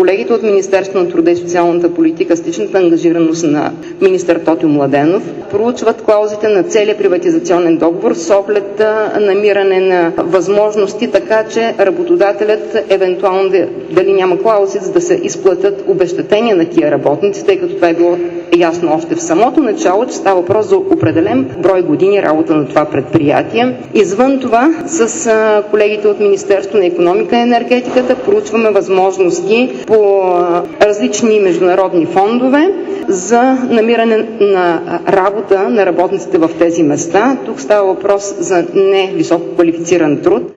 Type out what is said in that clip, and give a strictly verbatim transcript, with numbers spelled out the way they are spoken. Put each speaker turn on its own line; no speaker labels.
колегите от Министерството на труда и социалната политика с личната ангажираност на министър Тотю Младенов проучват клаузите на целия приватизационен договор с оглед намиране на възможности, така че работодателят евентуално дали няма клаузи, за да се изплатят обезщетения на тия работници, тъй като това е било ясно още в самото начало, че става въпрос за определен брой години работа на това предприятие. Извън това, с колегите от Министерството на икономика и енергетиката проучваме възможности по различни международни фондове за намиране на работа на работниците в тези места. Тук става въпрос за невисоко квалифициран труд.